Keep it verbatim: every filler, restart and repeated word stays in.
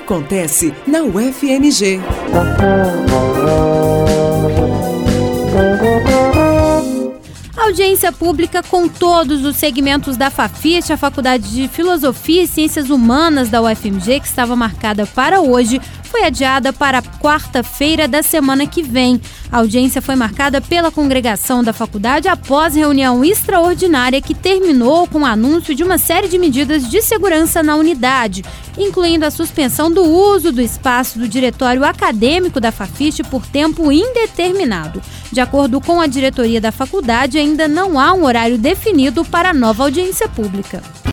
acontece na U F M G. Audiência pública com todos os segmentos da Fafist, a Faculdade de Filosofia e Ciências Humanas da U F M G, que estava marcada para hoje, foi adiada para quarta-feira da semana que vem. A audiência foi marcada pela congregação da faculdade após reunião extraordinária que terminou com o anúncio de uma série de medidas de segurança na unidade, incluindo a suspensão do uso do espaço do diretório acadêmico da Fafist por tempo indeterminado. De acordo com a diretoria da faculdade, ainda não há um horário definido para a nova audiência pública.